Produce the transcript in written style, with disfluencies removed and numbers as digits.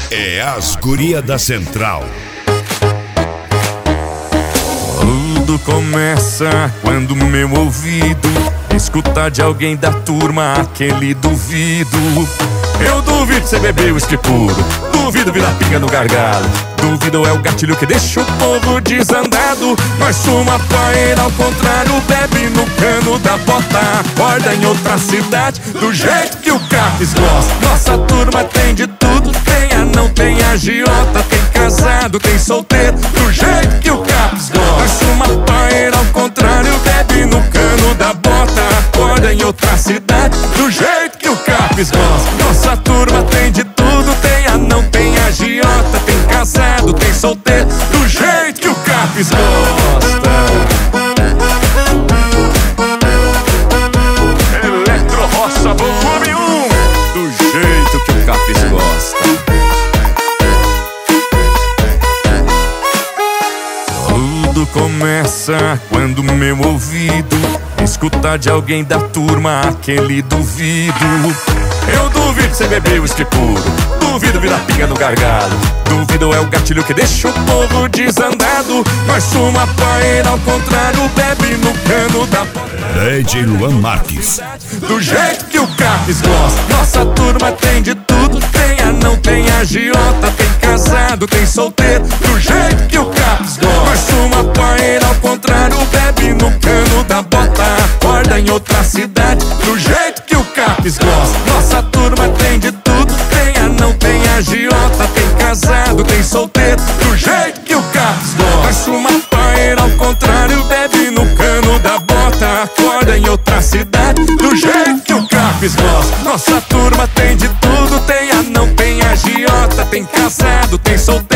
É as guria da Central. Tudo começa quando meu ouvido escuta de alguém da turma aquele duvido. Eu duvido cê beber uísque puro, duvido virar pinga no gargalo, duvido é o gatilho que deixa o povo desandado. Nós fuma poeira ao contrário, bebe no cano da bota, acorda em outra cidade do jeito que o Capes gosta. Nossa turma tem de tudo, tem anão, tem agiota, tem casado, tem solteiro, do jeito que o Capes gosta. Nós fuma poeira ao contrário, bebe no cano da bota, acorda em outra cidade do jeito que o Capes gosta. Nossa turma tem de tudo, tem anão, tem agiota, tem casado, tem solteiro, do jeito que o Capes gosta. Eletro Roça volume 1, do jeito que o Capes gosta. Tudo começa quando meu ouvido escuta de alguém da turma aquele duvido. Eu duvido cê beber uísque puro, duvido virar pinga no gargalo, duvido é o gatilho que deixa o povo desandado. Nós fuma poeira ao contrário, bebe no cano da DJ Luan Marques, do jeito que o Capes gosta. Nossa turma tem de tudo, tem anão, tem agiota, tem casado, tem solteiro, do jeito que o Capes gosta. Nós fuma poeira ao contrário, bebe no cano da bota, acorda em outra cidade, do jeito que o Capes gosta. Nossa turma tem de tudo, tem anão, tem agiota, tem casado, tem solteiro, do jeito que o Capes gosta. Nós fuma poeira ao contrário, bebe no cano da bota, acorda em outra cidade, do jeito que o Capes gosta. Nossa turma tem de tudo, tem anão, tem agiota, tem casado, tem solteiro,